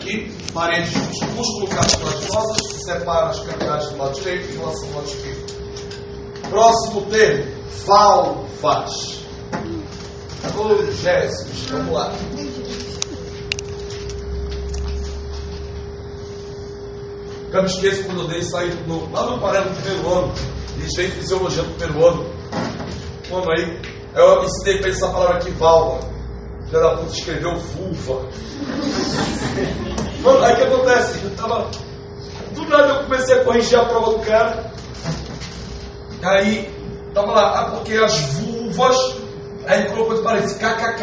aqui, parede músculo cartilaginosa, que separa as cavidades do lado direito em relação ao lado esquerdo. Próximo termo, valvas. Ô, Jesus, vamos lá. Eu me esqueço quando eu dei sair lá no parâmetro do primeiro ano, de fisiologia do primeiro ano. Mano, aí eu ensinei para ele essa palavra aqui, válvula. Já da puta escreveu vulva. Mano, aí o que acontece? Do nada eu comecei a corrigir a prova do cara. Aí, tava lá, porque as vulvas. Aí ele colocou de parênteses, kkk.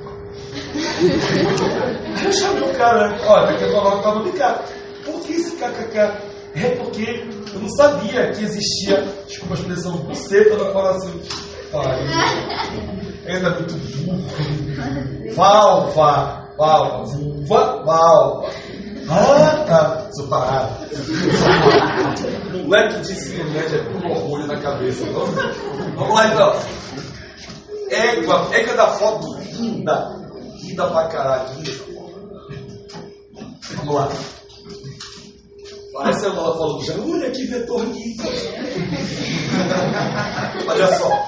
Aí eu chamei o cara, olha, porque eu falava que tava brincando. Por que esse kkk? É porque eu não sabia que existia, desculpa a expressão, buceta na coração. Ainda muito burro. Valva, vulva, valva. Ah, tá. Sou parado. Moleque de ensino médio é com orgulho na cabeça. Vamos lá então. Égua da foto linda. Linda pra caralho. Vamos lá. Parece a Lola falando, já olha que vetor lindo. Olha só.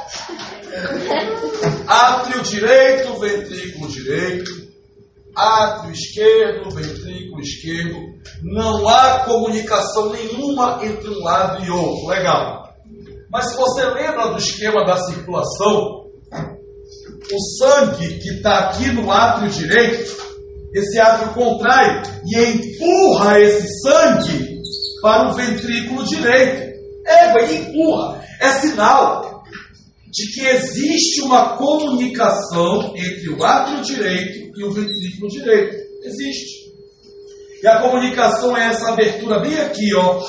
Átrio direito, ventrículo direito. Átrio esquerdo, ventrículo esquerdo. Não há comunicação nenhuma entre um lado e outro. Legal. Mas se você lembra do esquema da circulação, o sangue que está aqui no átrio direito, esse átrio contrai e empurra esse sangue para o ventrículo direito. Ele empurra. É sinal de que existe uma comunicação entre o átrio direito e o ventrículo direito. Existe. E a comunicação é essa abertura bem aqui, ó,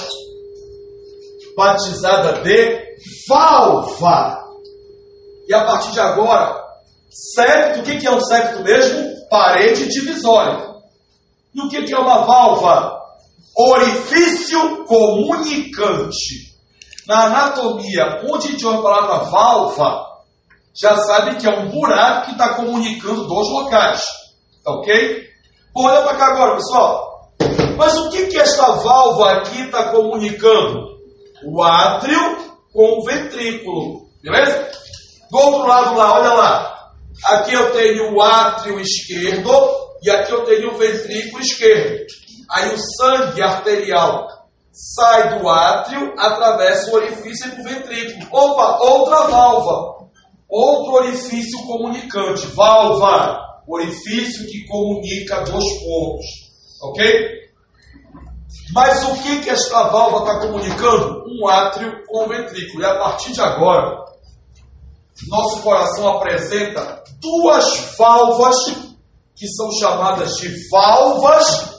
batizada de valva. E a partir de agora, septo, o que é um septo mesmo? Parede divisória. E o que é uma válvula? Orifício comunicante. Na anatomia, onde a gente ouve a palavra válvula, já sabe que é um buraco que está comunicando dois locais. Tá ok? Bom, olha para cá agora, pessoal. Mas o que esta válvula aqui está comunicando? O átrio com o ventrículo. Beleza? Do outro lado lá, olha lá. Aqui eu tenho o átrio esquerdo e aqui eu tenho o ventrículo esquerdo. Aí o sangue arterial sai do átrio, atravessa o orifício e para o ventrículo. Opa, outra válvula. Outro orifício comunicante. Válvula. Orifício que comunica dois pontos. Ok? Mas o que esta válvula está comunicando? Um átrio com o ventrículo. E a partir de agora, nosso coração apresenta duas válvulas que são chamadas de válvulas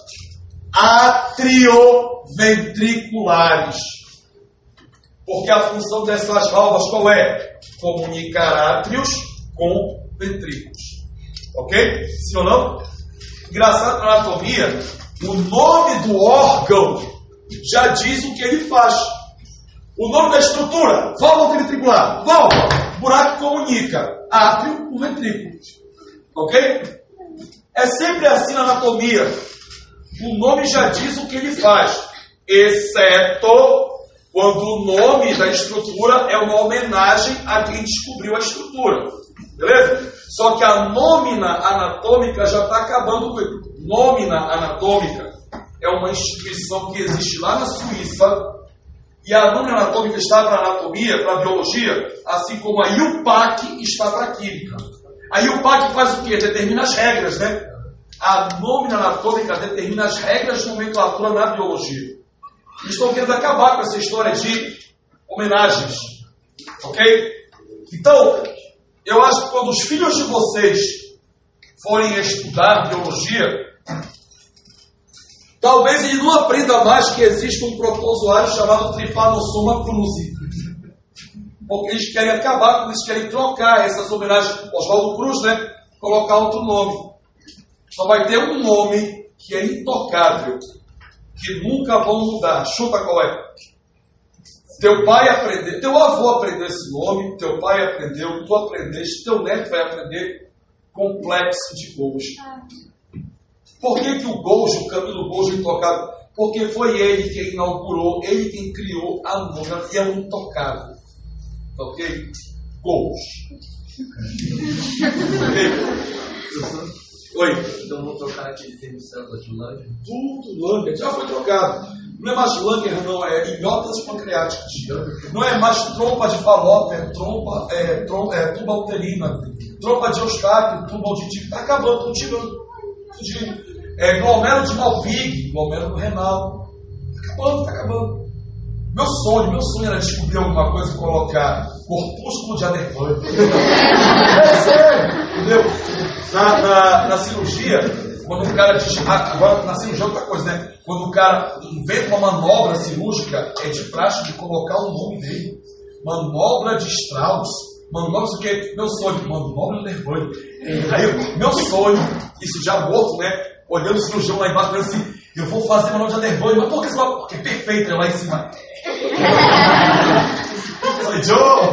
atrioventriculares. Porque a função dessas válvulas qual é? Comunicar átrios com ventrículos. Ok? Sim ou não? Engraçado na anatomia, o nome do órgão já diz o que ele faz. O nome da estrutura, válvula ventricular, válvula, buraco que comunica átrio com ventrículo. Ok? É sempre assim na anatomia. O nome já diz o que ele faz, exceto quando o nome da estrutura é uma homenagem a quem descobriu a estrutura. Beleza? Só que a nômina anatômica já está acabando com ele. Nômina anatômica é uma instituição que existe lá na Suíça. E a nômina anatômica está para a anatomia, para a biologia, assim como a IUPAC está para a química. A IUPAC faz o quê? Determina as regras, né? A nômina anatômica determina as regras de nomenclatura na biologia. Eles estão querendo acabar com essa história de homenagens. Ok? Então, eu acho que quando os filhos de vocês forem estudar biologia, talvez ele não aprenda mais que existe um protozoário chamado Trypanosoma cruzi. Porque eles querem acabar com isso, querem trocar essas homenagens. Oswaldo Cruz, né? Colocar outro nome. Só vai ter um nome que é intocável, que nunca vão mudar. Chuta qual é? Teu pai aprendeu, teu avô aprendeu esse nome, teu pai aprendeu, tu aprendeste, teu neto vai aprender. Complexo de Golgi. Por que o Golgi, o Camilo Golgi, é intocável? Porque foi ele quem inaugurou, ele quem criou a música e é um intocável. Ok? Golgi. Oi? Então vou trocar aquele termo célula de Langer. Tudo Langer, já foi trocado. Não é mais Langer, não, é idiotas pancreáticas. Não é mais trompa de falópia, é tuba uterina, trompa de Eustáquio, tuba auditiva. Está acabando, estou tirando. Glomero de Malpighi, glomero renal. Está acabando. Meu sonho era descobrir alguma coisa e colocar corpúsculo de Adervante. É sério, entendeu? Na cirurgia, quando o cara diz. Agora, na cirurgia é outra coisa, né? Quando o cara inventa uma manobra cirúrgica, é de praxe de colocar o nome dele. Manobra de Strauss. Manobra, isso que meu sonho, manobra de Adervante. Aí, meu sonho, isso já morto, né? Olhando o cirurgião lá embaixo, falando assim: eu vou fazer manobra de Adervante, mas por que você vai? Porque é perfeito, é lá em cima. Eu falei, Joe!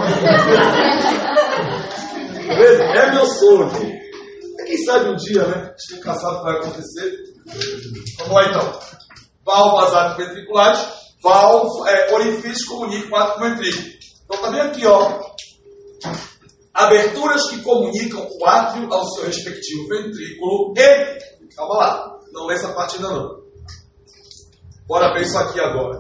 É meu sonho. Quem sabe um dia, né? Estou cansado vai acontecer. Vamos lá então. Válvulas atrioventriculares, orifício comunica com o átrio ventrículo. Então tá bem aqui, ó. Aberturas que comunicam o átrio ao seu respectivo ventrículo e. Calma lá, não lê essa parte ainda não. Bora ver isso aqui agora.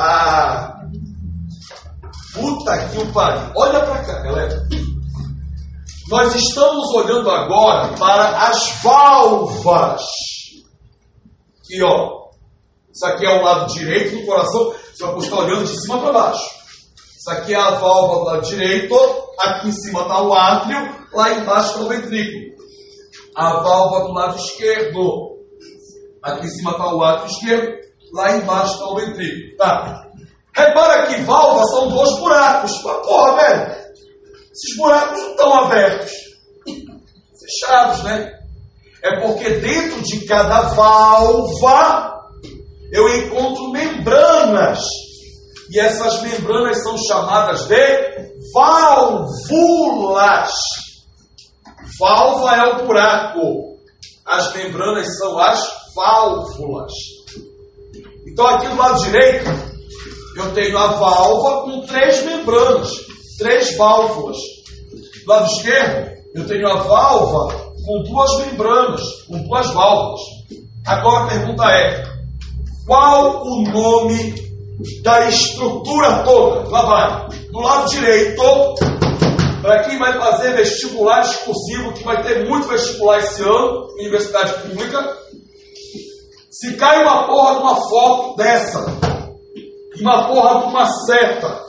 Puta que o pariu. Olha pra cá, galera. Nós estamos olhando agora para as válvulas. Aqui, ó. Isso aqui é o lado direito do coração. Você vai estar olhando de cima para baixo. Isso aqui é a válvula do lado direito. Aqui em cima está o átrio. Lá embaixo está o ventrículo. A válvula do lado esquerdo. Aqui em cima está o átrio esquerdo. Lá embaixo está o ventrículo. Tá. Repara que válvulas são 2 buracos. Mas, porra, velho. Esses buracos não estão abertos. Fechados, né? É porque dentro de cada válvula eu encontro membranas. E essas membranas são chamadas de válvulas. Válvula é o buraco. As membranas são as válvulas. Então aqui do lado direito eu tenho a válvula com 3 membranas. 3 válvulas. Do lado esquerdo, eu tenho a válvula com 2 membranas, com 2 válvulas. Agora a pergunta é: qual o nome da estrutura toda? Lá vai. Do lado direito, para quem vai fazer vestibular exclusivo, que vai ter muito vestibular esse ano, universidade pública, se cai uma porra de uma foto dessa, e uma porra de uma seta,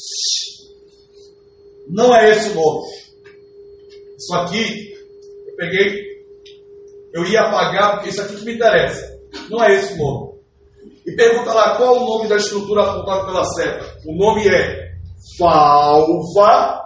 não é esse o nome. Isso aqui, eu ia apagar, porque isso aqui que me interessa. Não é esse o nome. E pergunta lá, qual o nome da estrutura apontada pela seta? O nome é válvula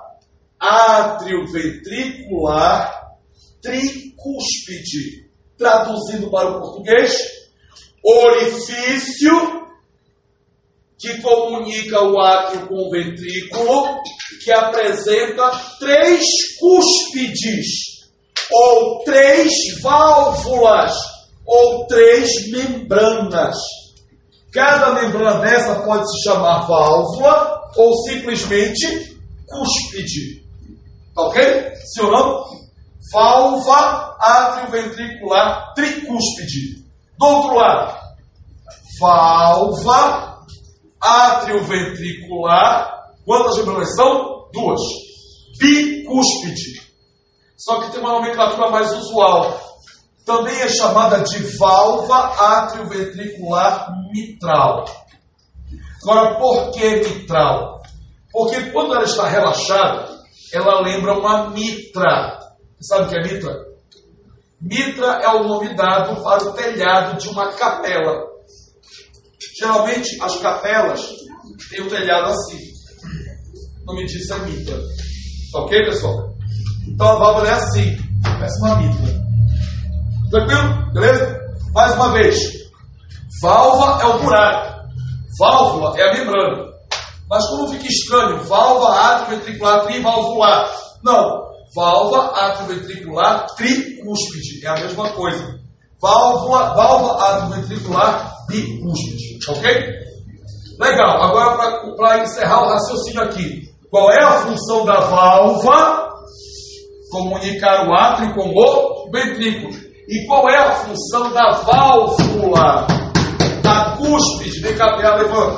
atrioventricular tricúspide. Traduzindo para o português, orifício que comunica o átrio com o ventrículo, que apresenta 3 cúspides, ou 3 válvulas, ou 3 membranas. Cada membrana dessa pode se chamar válvula, ou simplesmente cúspide. Ok? Sim ou não? Válvula atrioventricular tricúspide. Do outro lado, válvula atrioventricular, quantas membranas são? 2. Bicúspide. Só que tem uma nomenclatura mais usual. Também é chamada de válvula atrioventricular mitral. Agora, por que mitral? Porque quando ela está relaxada, ela lembra uma mitra. Sabe o que é mitra? Mitra é o nome dado para o telhado de uma capela. Geralmente, as capelas têm o telhado assim. O nome disso é mitra. Ok, pessoal? Então, a válvula é assim. Parece uma mitra. Tranquilo? Beleza? Mais uma vez. Válvula é o buraco. Válvula é a membrana. Mas como fica estranho? Válvula atrioventricular trivalvular. Não. Válvula atrioventricular tricúspide. É a mesma coisa. Válvula atrioventricular e cúspide. Ok? Legal. Agora, para encerrar o raciocínio aqui. Qual é a função da válvula? Comunicar o átrio com o ventrículo. E qual é a função da válvula? Da cúspide. Vem cá, Pia, levanta.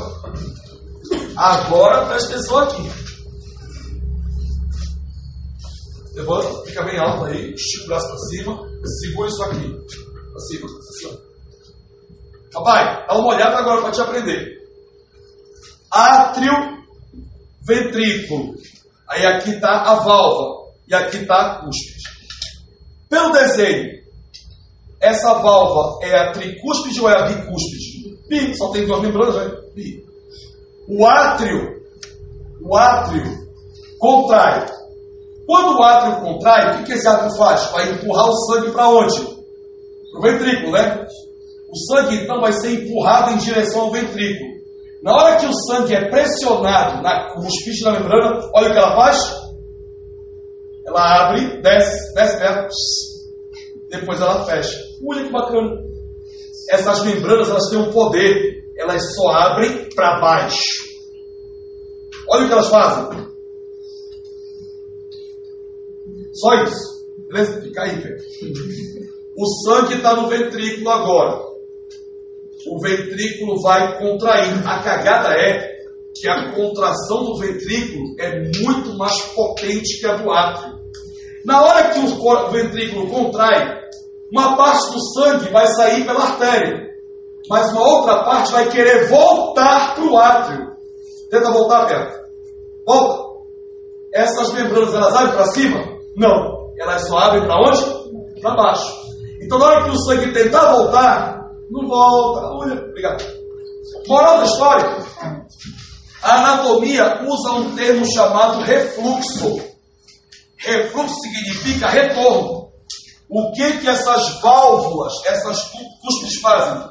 Agora presta atenção aqui. Levanta, fica bem alto aí, estica o braço para cima, segura isso aqui. Para cima, assim. Rapaz, dá uma olhada agora para te aprender. Átrio, ventrículo. Aí aqui está a válvula e aqui está a cúspide. Pelo desenho, essa válvula é a tricúspide ou é a bicúspide? Bi, só tem duas membranas, né? Bi. O átrio contrai. Quando o átrio contrai, o que esse átrio faz? Vai empurrar o sangue para onde? Para o ventrículo, né? O sangue, então, vai ser empurrado em direção ao ventrículo. Na hora que o sangue é pressionado na cúspide da membrana, olha o que ela faz. Ela abre, desce, depois ela fecha. Olha que bacana. Essas membranas, elas têm um poder. Elas só abrem para baixo. Olha o que elas fazem. Só isso. Beleza? Fica aí, velho. O sangue está no ventrículo agora. O ventrículo vai contrair. A cagada é que a contração do ventrículo é muito mais potente que a do átrio. Na hora que o ventrículo contrai, uma parte do sangue vai sair pela artéria, mas uma outra parte vai querer voltar para o átrio. Tenta voltar, perto. Volta. Essas membranas, elas abrem para cima? Não. Elas só abrem para onde? Para baixo. Então, na hora que o sangue tentar voltar, não volta. Olha, obrigado. Moral da história. A anatomia usa um termo chamado refluxo. Refluxo significa retorno. O que essas válvulas, essas cúspides fazem?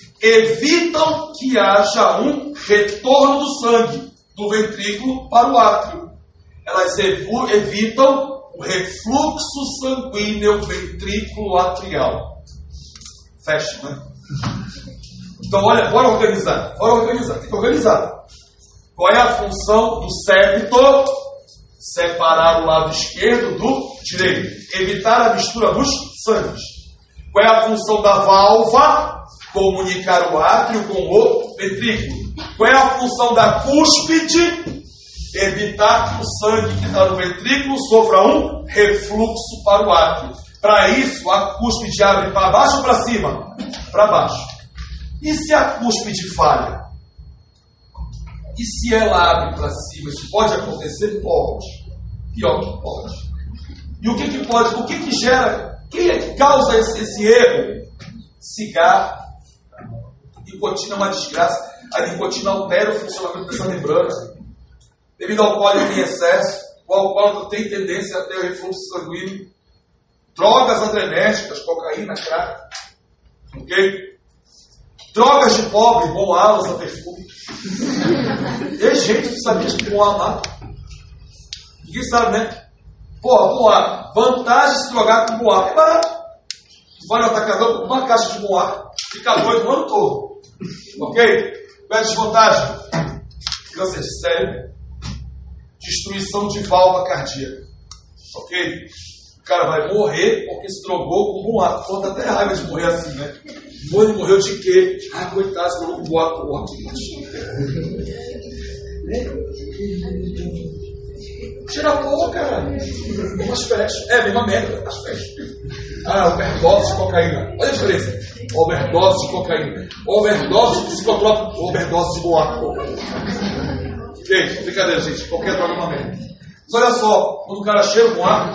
Evitam que haja um retorno do sangue do ventrículo para o átrio. Elas evitam o refluxo sanguíneo ventrículo atrial. Fecha, né? Então, olha, bora organizar. Tem que organizar. Qual é a função do septo? Separar o lado esquerdo do direito. Evitar a mistura dos sangues. Qual é a função da válvula? Comunicar o átrio com o ventrículo. Qual é a função da cúspide? Evitar que o sangue que está no ventrículo sofra um refluxo para o átrio. Para isso, a cúspide abre para baixo ou para cima? Para baixo. E se a cúspide falha? E se ela abre para cima? Isso pode acontecer? Pode. Pior que pode. E o que pode? O que gera? Quem é que causa esse erro? Cigarro. Nicotina é uma desgraça. A nicotina altera o funcionamento dessa membrana. Devido ao álcool em excesso, o alcoólatra tem tendência a ter o refluxo sanguíneo. Drogas adrenérgicas, cocaína, crack. Ok? Drogas de pobre, bom ar, lança perfume. Tem gente que sabia que bom ar mata. Ninguém sabe, né? Porra, bom ar. Vantagem de se drogar com bom ar. É barato. Vai no atacador, uma caixa de bom ar. Fica doido o ano todo. Ok? Qual é a desvantagem? Câncer de cérebro. Destruição de válvula cardíaca. Ok? O cara vai morrer porque se drogou com bom ar. Pô, dá até raiva de morrer assim, né? Ele morreu de quê? Ah, coitado, se drogou com bom ar. Tira a porra, cara. Umas festas. É, mesma merda, as festas. Overdose de cocaína. Olha a diferença. Overdose de cocaína. Overdose de psicotrópico. Overdose de boato. Ok, brincadeira, gente. Qualquer droga é uma merda. Mas olha só, quando o cara cheira bom ar,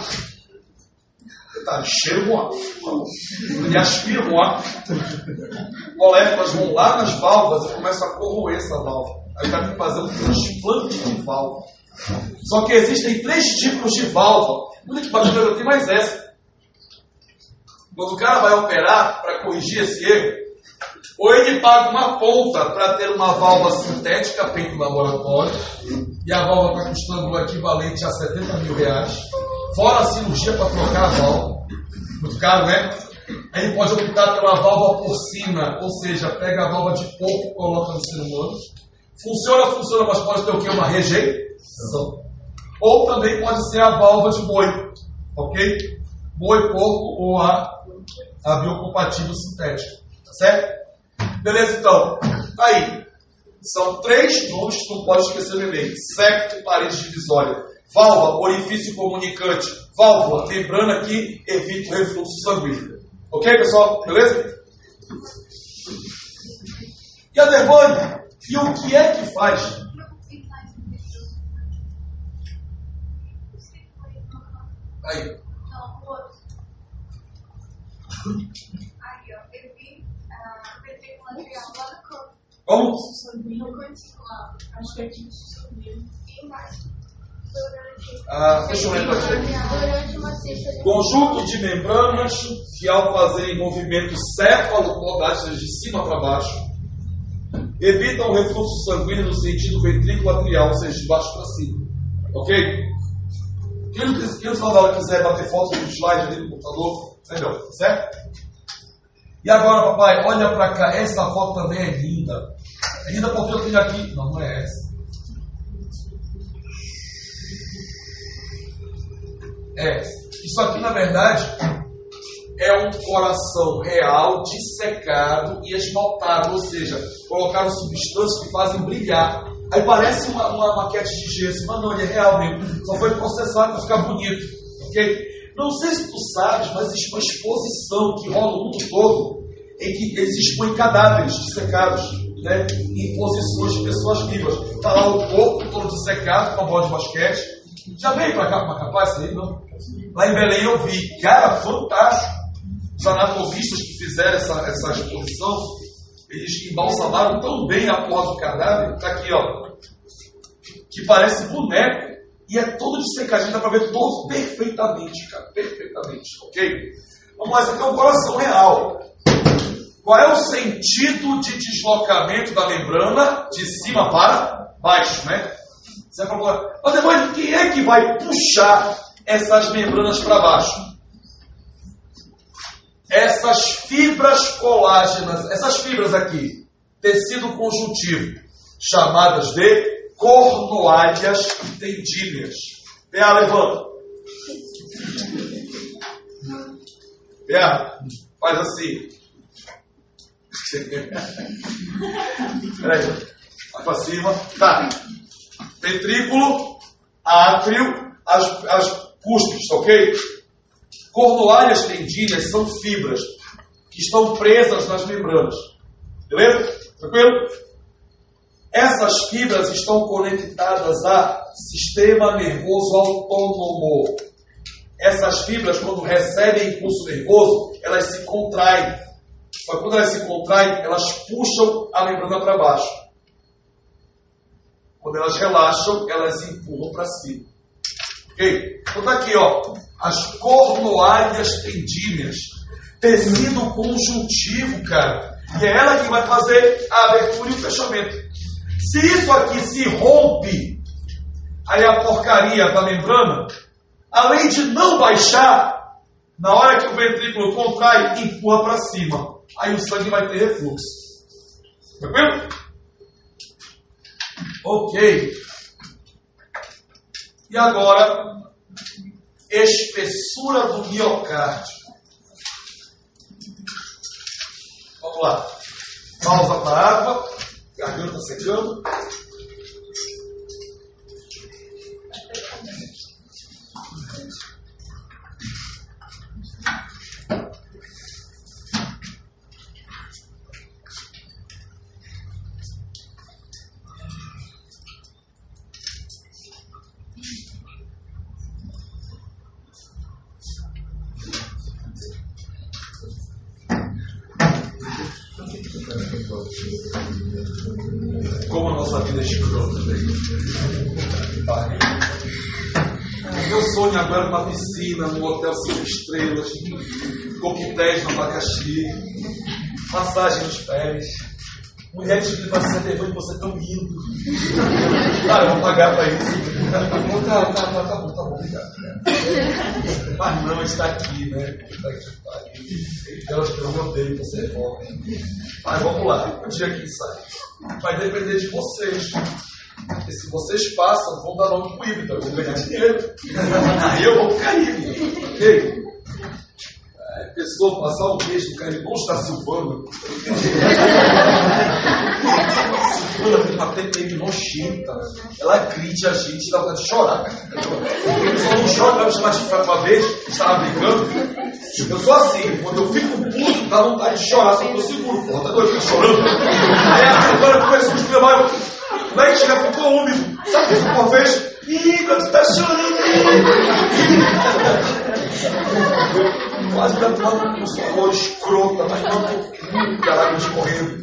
cheira bom ar. Ele aspira bom ar. Moléculas vão lá nas válvulas e começam a corroer essa válvula. Aí vai ter que fazer um transplante de válvula. Só que existem 3 tipos de válvula. Muita que bacana, tem mais essa. Quando o cara vai operar para corrigir esse erro, ou ele paga uma ponta para ter uma válvula sintética feita no laboratório, e a válvula está custando o equivalente a R$70 mil, fora a cirurgia para trocar a válvula. Muito caro, né? Ele pode optar pela válvula porcina, ou seja, pega a válvula de porco e coloca no ser humano. Funciona, mas pode ter o quê? Uma rejeição. Ou também pode ser a válvula de boi, ok? Boi, porco ou a biocompatível sintética, tá certo? Beleza, então. Aí, são 3 nomes que não pode esquecer no e-mail. Septo, parede divisória. Válvula, orifício comunicante. Válvula, membrana que evita o refluxo sanguíneo. Ok, pessoal? Beleza? E a Devane? E o que é que faz? Aí. Como? Deixa eu lembrar aqui. Conjunto de membranas que, ao fazerem movimento céfalo-podal, seja de cima para baixo, evitam o refluxo sanguíneo no sentido ventrículo atrial, ou seja, de baixo para cima. Ok? Quem no final da aula quiser bater foto no slide ali no computador, melhor, certo? E agora, papai, olha para cá. Essa foto também é linda. É linda porque eu tenho aqui. Não é essa. Isso aqui, na verdade, é um coração real dissecado e esmaltado, ou seja, colocaram substâncias que fazem brilhar. Aí parece uma maquete de gesso, mas não, ele é real mesmo. Só foi processado para ficar bonito, ok? Não sei se tu sabes, mas existe uma exposição que rola no mundo todo em que eles expõem cadáveres dissecados, né, em posições de pessoas vivas. Está lá o corpo todo dissecado com uma bola de basquete. Já veio para cá para Macapá isso aí, não? Lá em Belém eu vi. Cara, fantástico. Os anatomistas que fizeram essa exposição, eles embalsamaram tão bem a porra do cadáver. Está aqui, ó. Que parece boneco. E é todo dissecadinho, dá para ver todo perfeitamente, cara. Perfeitamente, ok? Vamos lá, isso aqui é um coração real. Qual é o sentido de deslocamento da membrana de cima para baixo, né? Você vai falar, mas depois quem é que vai puxar essas membranas para baixo? Essas fibras colágenas, essas fibras aqui, tecido conjuntivo, chamadas de cornoalhas tendíneas. Levanta. Faz assim. Peraí. Vai para cima. Tá. Ventrículo, átrio, as cúspides, ok? Cornoalhas tendíneas são fibras que estão presas nas membranas. Beleza? Tranquilo? Essas fibras estão conectadas a sistema nervoso autônomo. Essas fibras, quando recebem impulso nervoso, elas se contraem. Mas quando elas se contraem, elas puxam a membrana para baixo. Quando elas relaxam, elas empurram para cima. Ok? Então está aqui, ó, as cornoalhas tendíneas. Tecido conjuntivo, cara. E é ela que vai fazer a abertura e o fechamento. Se isso aqui se rompe, aí a porcaria da membrana, além de não baixar, na hora que o ventrículo contrai, empurra para cima. Aí o sangue vai ter refluxo. Tranquilo? Ok. E agora, espessura do miocárdio. Vamos lá. Pausa para a água. Garganta secando. Como a nossa vida é escrota. Meu sonho agora é uma piscina, num hotel 5 estrelas, coquetéis no abacaxi, massagem nos pés, mulheres que vai ser levando você tão lindo. Eu vou pagar para isso. Tá bom, obrigado. Mas não, está aqui, né? Está aqui. Aquelas que eu não odeio, você volta. Mas vamos lá, o dia que sai. Vai depender de vocês. Porque se vocês passam, vão dar nome pro híbrido, eu vou ganhar dinheiro. Aí eu vou pro Caribe. Ok? A pessoa passar um mês no Caribe, não está Silvana. Silvana tem uma TPM nojenta. Ela grite a gente, dá vontade de chorar. Só não chora, vai me chamar de uma vez, estava brincando. Eu sou assim, quando eu fico puto, dá vontade de chorar, só que eu seguro. Porra, tá doido, eu fico chorando. Aí a Silvana começa a me levar. O leite já ficou úmido. Sabe o que eu uma vez? Ih, tu tá chorando. Quase pra tomar um sabor escrota, mas não caralho de correndo.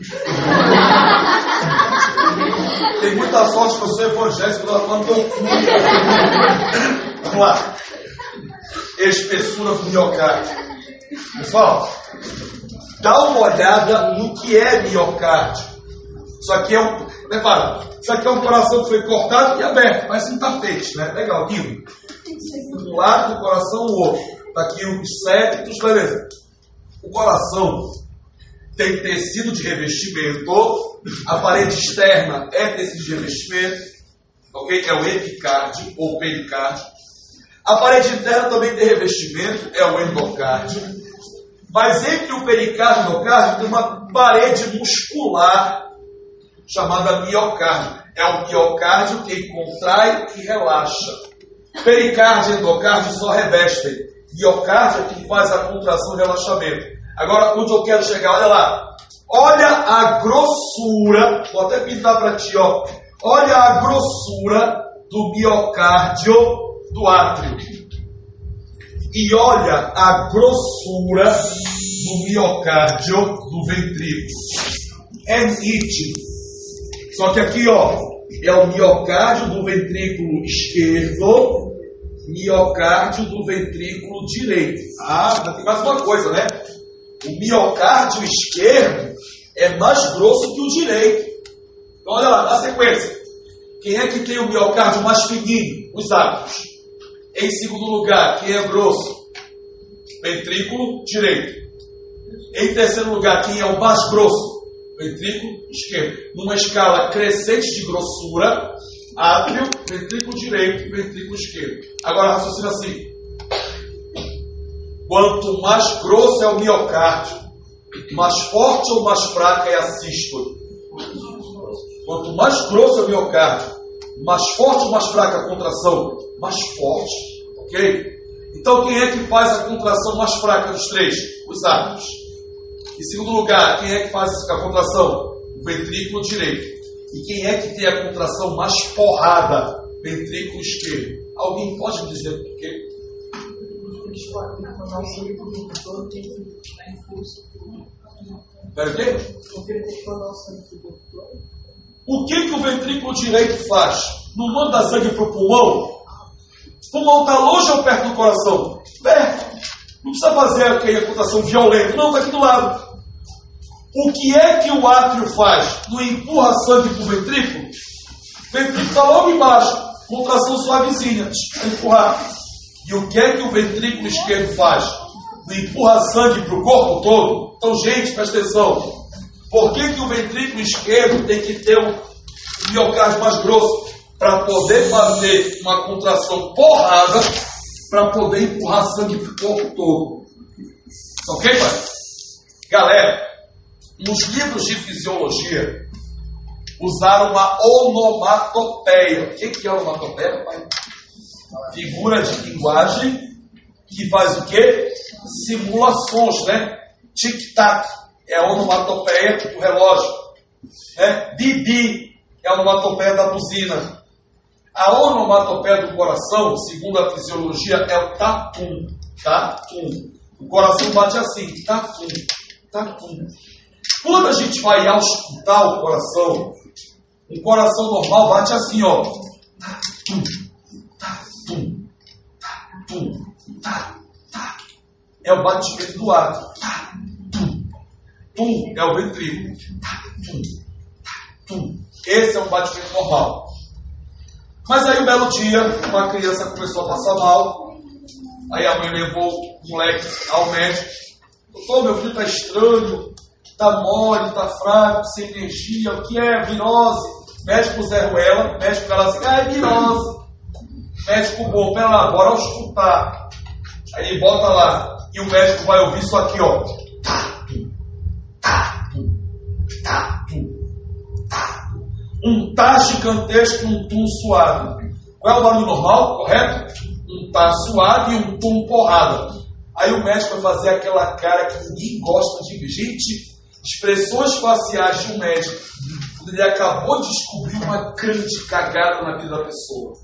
Tem muita sorte que eu sou evangélico, eu tô falando teu cu. Vamos lá. Espessura do miocárdio. Pessoal, dá uma olhada no que é miocárdio. Isso aqui é um. Repara, isso aqui é um coração que foi cortado e aberto, mas não está feito, né? Legal, lindo. Um lado do coração, o outro. Está aqui os septos, beleza. O coração tem tecido de revestimento. A parede externa é tecido de revestimento. Ok? É o epicárdio ou pericárdio. A parede interna também tem revestimento, é o endocárdio. Mas entre o pericárdio e o endocárdio tem uma parede muscular chamada miocárdio. É o miocárdio que contrai e relaxa. Pericárdio e endocárdio só revestem. Miocárdio é que faz a contração e relaxamento. Agora, onde eu quero chegar, olha lá. Olha a grossura, vou até pintar para ti, ó. Olha a grossura do miocárdio do átrio. E olha a grossura do miocárdio do ventrículo. É nítido. Só que aqui, ó, é o miocárdio do ventrículo esquerdo, miocárdio do ventrículo direito. Ah, tem mais uma coisa, né? O miocárdio esquerdo é mais grosso que o direito. Então, olha lá, na sequência. Quem é que tem o miocárdio mais fininho? Os átrios. Em segundo lugar, quem é grosso? Ventrículo direito. Em terceiro lugar, quem é o mais grosso? Ventrículo esquerdo. Numa escala crescente de grossura, átrio, ventrículo direito, ventrículo esquerdo. Agora raciocina assim. Quanto mais grosso é o miocárdio, mais forte ou mais fraca é a sístole? Quanto mais grosso é o miocárdio, mais forte ou mais fraca a contração? Mais forte, ok? Então quem é que faz a contração mais fraca dos três? Os átrios. Em segundo lugar, quem é que faz a contração? O ventrículo direito. E quem é que tem a contração mais porrada? Ventrículo esquerdo. Alguém pode me dizer por quê? Pera o quê? O que o ventrículo direito faz? Não manda sangue para o pulmão? O pulmão está longe ou perto do coração? Perto. Não precisa fazer aquela contração violenta. Não, está aqui do lado. O que é que o átrio faz? Não empurra sangue para o ventrículo? O ventrículo está logo embaixo. Contração suavezinha. Empurrar. E o que é que o ventrículo esquerdo faz? Não empurra sangue para o corpo todo? Então, gente, presta atenção. Por que o ventrículo esquerdo tem que ter um miocárdio mais grosso? Para poder fazer uma contração porrada, para poder empurrar sangue para o corpo todo. Ok, pai? Galera, nos livros de fisiologia, usaram uma onomatopeia. O que é onomatopeia, pai? Figura de linguagem que faz o quê? Simula sons, né? Tic-tac é a onomatopeia do relógio. Né? Bibi é a onomatopeia da buzina. A onomatopeia do coração, segundo a fisiologia, é o tatum. Tatum. O coração bate assim. Tatum. Tatum. Quando a gente vai auscultar o coração, um coração normal bate assim, ó. Tatum. Tatum. Tatum. Tatum. É o batimento do ar. Tatum. Tum é o ventrículo. Tatum. Tatum. Esse é o batimento normal. Mas aí um belo dia, uma criança começou a passar mal Aí a mãe levou o moleque ao médico. Doutor, meu filho está estranho, está mole, está fraco, sem energia, o que é? Virose. Médico Zé Ruela, médico fala assim, é virose. Médico bom, pera lá, bora escutar. Aí ele bota lá, e o médico vai ouvir isso aqui, ó. Um tá gigantesco, um tum suave. Qual é o barulho normal, correto? Um tá suave e um tum porrada. Aí o médico vai fazer aquela cara que ninguém gosta de ver. Gente, expressões faciais de um médico, quando ele acabou de descobrir uma grande cagada na vida da pessoa.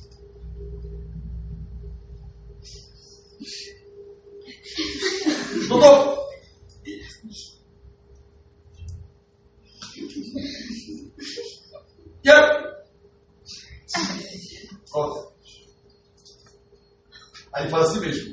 Doutor, e aí? Aí ele fala assim mesmo.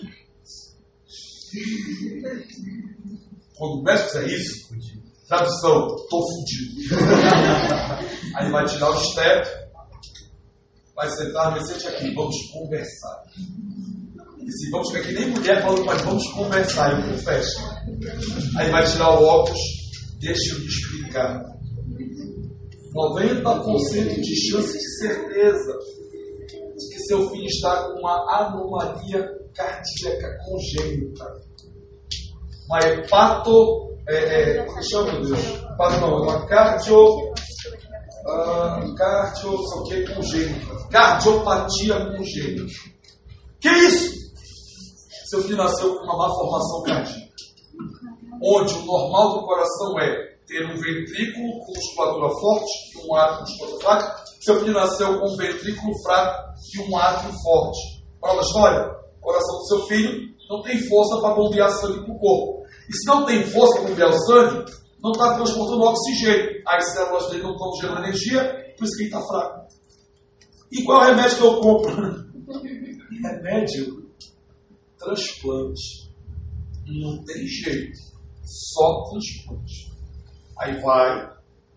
Quando o médico fizer isso, tradução, tô fudido. Aí ele vai tirar o esteto, vai sentar, vai sentar aqui, vamos conversar. E se vamos ficar aqui, nem mulher falando, mas vamos conversar, eu confesso. Aí vai tirar o óculos, deixa eu te explicar. 90% de chance de certeza de que seu filho está com uma anomalia cardíaca congênita. Uma como chama, meu Deus? Uma congênita. Cardiopatia congênita. Que isso? Seu filho nasceu com uma má formação cardíaca, onde o normal do coração é ter um ventrículo com musculatura forte e um átrio com musculatura fraca. Seu filho nasceu com um ventrículo fraco e um átrio forte. Qual a história? O coração do seu filho não tem força para bombear sangue para o corpo. E se não tem força para bombear o sangue, não está transportando oxigênio. As células dele não estão gerando energia, por isso que ele está fraco. E qual é o remédio que eu compro? Remédio? Transplante. Não tem jeito. Só transplante. Aí vai,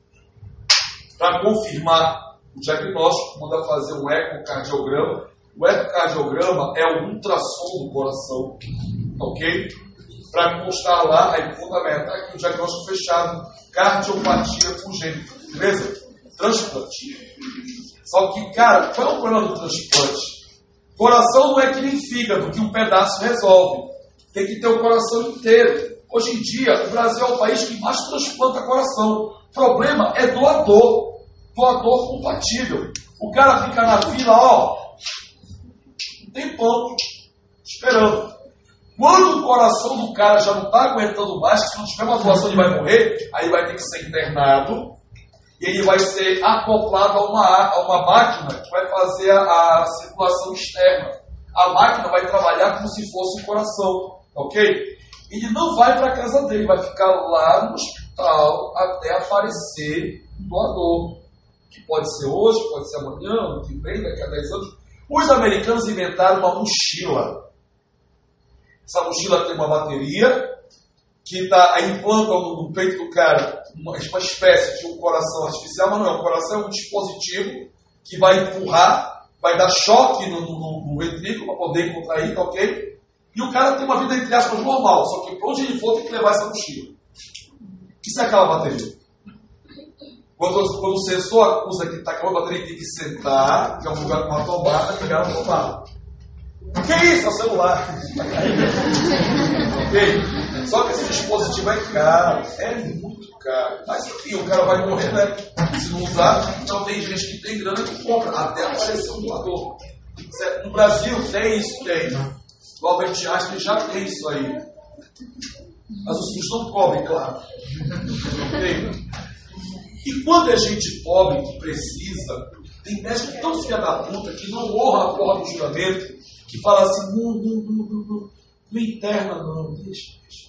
para confirmar o diagnóstico, manda fazer um ecocardiograma. O ecocardiograma é o ultrassom do coração, ok? Para constar lá, aí fundamental aqui o diagnóstico fechado, cardiopatia congênita, beleza? Transplante. Só que, cara, qual é o problema do transplante? Coração não é que nem fígado, que um pedaço resolve. Tem que ter o coração inteiro. Hoje em dia, o Brasil é o país que mais transplanta coração. O problema é doador. Doador compatível. O cara fica na fila, ó, um tempão, esperando. Quando o coração do cara já não está aguentando mais, que se não tiver uma doação ele vai morrer, aí vai ter que ser internado e ele vai ser acoplado a uma máquina que vai fazer a circulação externa. A máquina vai trabalhar como se fosse um coração, ok? Ele não vai para a casa dele, vai ficar lá no hospital até aparecer um doador. Que pode ser hoje, pode ser amanhã, ano que vem, daqui a 10 anos. Os americanos inventaram uma mochila. Essa mochila tem uma bateria que implanta no peito do cara uma espécie de um coração artificial, mas não é um coração, é um dispositivo que vai empurrar, vai dar choque no ventrículo para poder contrair, ok? E o cara tem uma vida, entre aspas, normal, só que para onde ele for tem que levar essa mochila. Isso é aquela bateria. Quando o sensor acusa que está acabando a bateria, ele tem que sentar, que é um lugar com uma tomada, ligar a tomada. O que é isso? É o celular. Ok? Só que esse dispositivo é caro, é muito caro. Mas enfim, o cara vai morrer, né? Se não usar, então tem gente que tem grana que compra, até aparecer um doador. No Brasil tem isso, tem. O Albert Einstein já tem isso aí. Mas os SUS não cobrem, claro. Ok? E quando é gente pobre que precisa, tem médico tão filha da puta que não honra a porra do juramento, que fala assim, não interna não, deixa.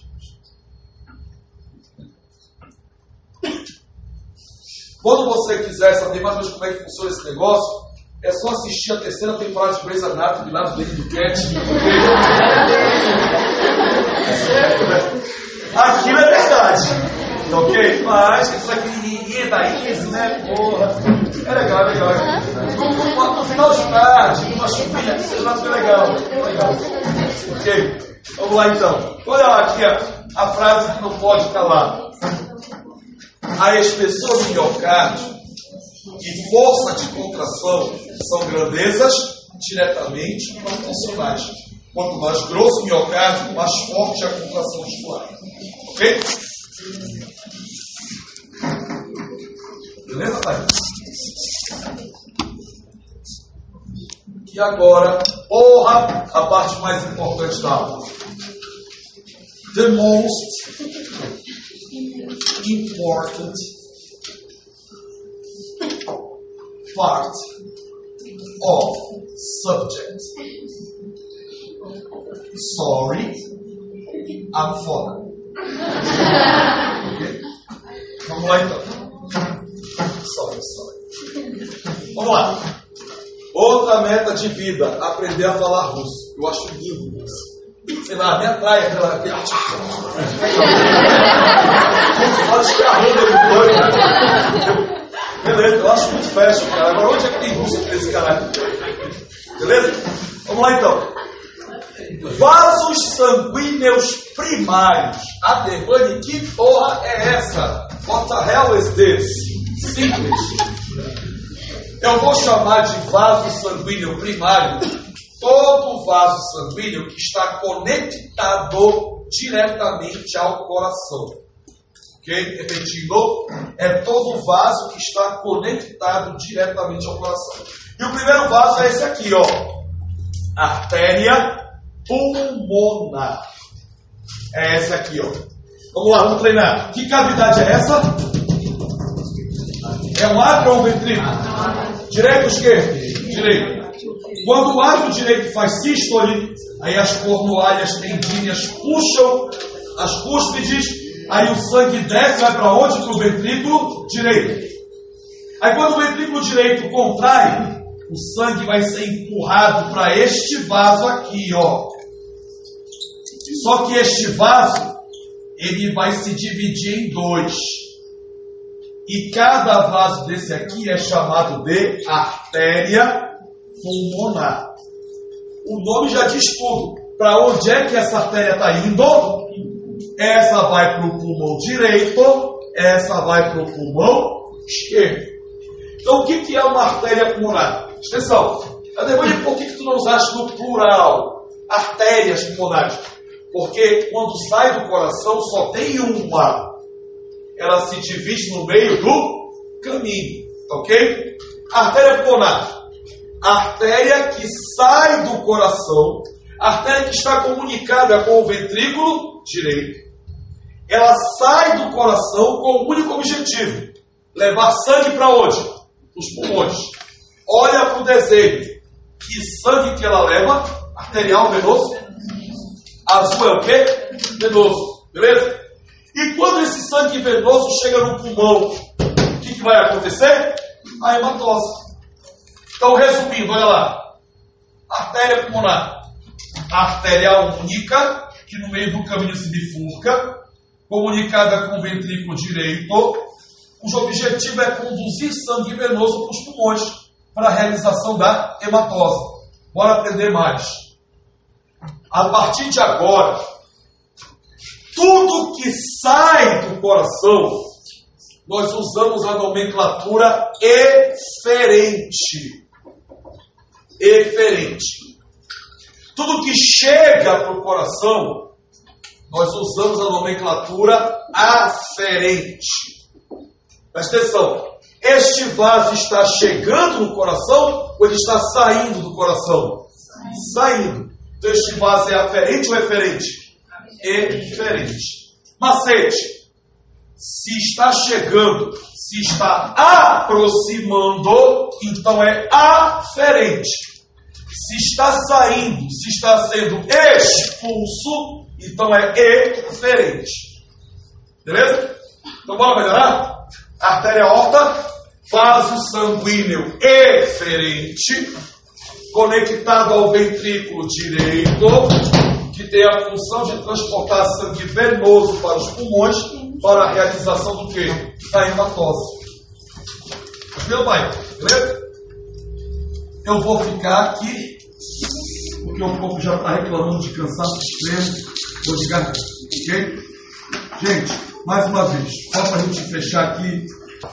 Quando você quiser saber mais ou menos como é que funciona esse negócio, é só assistir a 3ª temporada de Grey's Anatomy lá do David Cat. É sério, velho. Aquilo é verdade. Ok? Mas essa pequenininha da Izzy, né? Porra. É legal, é legal. No final de tarde, uma chupinha, isso vai ser legal. Ok? Vamos lá então. Olha lá aqui a frase que não pode calar. A espessura do miocárdio e força de contração são grandezas diretamente proporcionais. Quanto mais grosso o miocárdio, mais forte a contração muscular. Ok? Beleza, pai? E agora, porra, a parte mais importante da aula. The most important part of subject. Sorry, I'm foda. Okay? Vamos lá então. Sorry. Vamos lá. Outra meta de vida, aprender a falar russo. Eu acho lindo isso. Sei lá, me atrai aquela... Acho que a roupa do doido. Beleza, eu acho muito fashion, cara. Agora onde é que tem russo aqui nesse caralho? Beleza? Vamos lá então. Vasos sanguíneos primários. A Devane, que porra é essa? What the hell is this? Simples. Eu vou chamar de vaso sanguíneo primário todo vaso sanguíneo que está conectado diretamente ao coração. Ok? Repetindo, é todo vaso que está conectado diretamente ao coração. E o primeiro vaso é esse aqui, ó. Artéria pulmonar. É essa aqui, ó. Vamos lá, vamos treinar. Que cavidade é essa? É um átrio ou um ventrículo? Direito ou esquerdo? Direito. Quando o átrio direito faz sístole, aí as cornoalhas tendíneas puxam as cúspides, aí o sangue desce, vai para onde? Para o ventrículo direito. Aí quando o ventrículo direito contrai, o sangue vai ser empurrado para este vaso aqui, ó. Só que este vaso, ele vai se dividir em dois. E cada vaso desse aqui é chamado de artéria pulmonar. O nome já diz tudo. Para onde é que essa artéria está indo? Essa vai para o pulmão direito, essa vai para o pulmão esquerdo. Então, o que é uma artéria pulmonar? Atenção, Ademir, por que tu não usaste no plural? Artérias pulmonares. Porque quando sai do coração só tem uma. Ela se divide no meio do caminho. Ok? Artéria pulmonar. Artéria que sai do coração. Artéria que está comunicada com o ventrículo direito. Ela sai do coração com o único objetivo: levar sangue para onde? Os pulmões. Olha para o desenho. Que sangue que ela leva? Arterial, venoso. Azul é o quê? Venoso. Beleza? E quando esse sangue venoso chega no pulmão, o que vai acontecer? A hematose. Então, resumindo, olha lá. Artéria pulmonar. Artéria única, que no meio do caminho se bifurca, comunicada com o ventrículo direito, cujo objetivo é conduzir sangue venoso para os pulmões, para a realização da hematose. Bora aprender mais. A partir de agora, tudo que sai do coração, nós usamos a nomenclatura eferente. Eferente. Tudo que chega para o coração, nós usamos a nomenclatura aferente. Presta atenção. Este vaso está chegando no coração ou ele está saindo do coração? Saindo. Então este vaso é aferente ou eferente? Eferente. Macete. Se está chegando, se está aproximando, então é aferente. Se está saindo, se está sendo expulso, então é eferente. Beleza? Então bora melhorar? Artéria aorta, vaso sanguíneo eferente, conectado ao ventrículo direito, que tem a função de transportar sangue venoso para os pulmões, para a realização do quê? Da hematose. Tranquilo, pai? Beleza? Eu vou ficar aqui, porque o corpo já está reclamando de cansaço extremo, ou de garganta, ok? Gente, mais uma vez, só para a gente fechar aqui